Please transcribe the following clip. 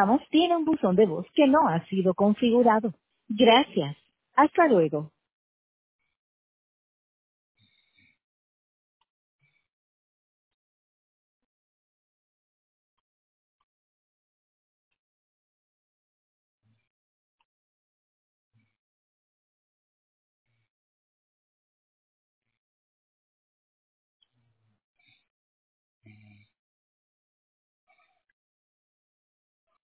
informamos tiene un buzón de voz que no ha sido configurado. Gracias. Hasta luego.